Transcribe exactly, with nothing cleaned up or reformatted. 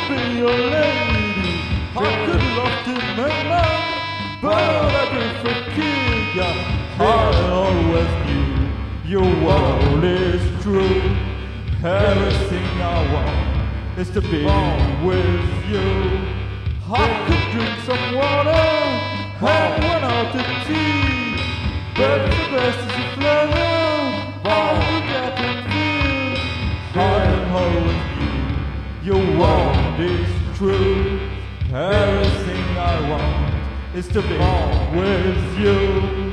to be your lady. I could have loved him and man, but I did forgive ya. I always knew your world is true. Everything I want is to be with you. I could drink some water and went out to tea, but the best is a flavor all you got to feel. I am always you. Your word is true. Everything I want is to be with you.